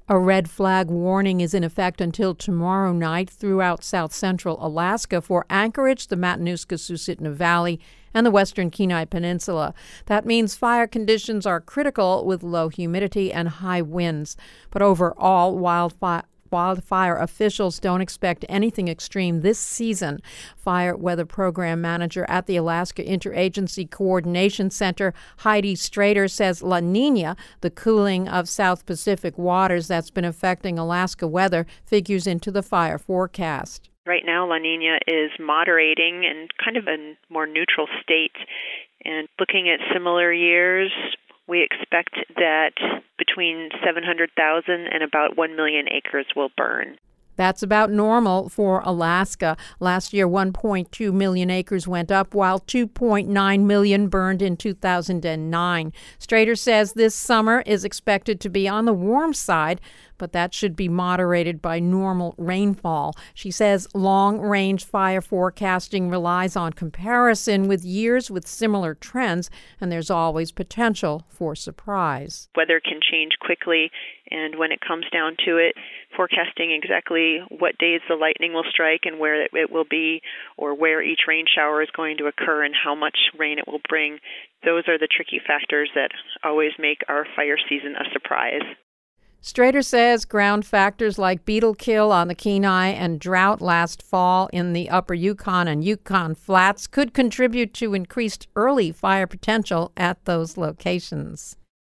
A red flag warning is in effect until tomorrow night throughout south central Alaska for Anchorage, the Matanuska-Susitna Valley, and the western Kenai Peninsula. That means fire conditions are critical with low humidity and high winds. But overall, wildfire officials don't expect anything extreme this season. Fire Weather Program Manager at the Alaska Interagency Coordination Center, Heidi Strader, says La Nina, the cooling of South Pacific waters that's been affecting Alaska weather, figures into the fire forecast. Right now, La Nina is moderating and kind of a more neutral state. And looking at similar years, we expect that between 700,000 and about 1 million acres will burn. That's about normal for Alaska. Last year, 1.2 million acres went up, while 2.9 million burned in 2009. Strader says this summer is expected to be on the warm side, but that should be moderated by normal rainfall. She says long-range fire forecasting relies on comparison with years with similar trends, and there's always potential for surprise. Weather can change quickly, and when it comes down to it, forecasting exactly what days the lightning will strike and where it will be, or where each rain shower is going to occur and how much rain it will bring, those are the tricky factors that always make our fire season a surprise. Strader says ground factors like beetle kill on the Kenai and drought last fall in the upper Yukon and Yukon Flats could contribute to increased early fire potential at those locations.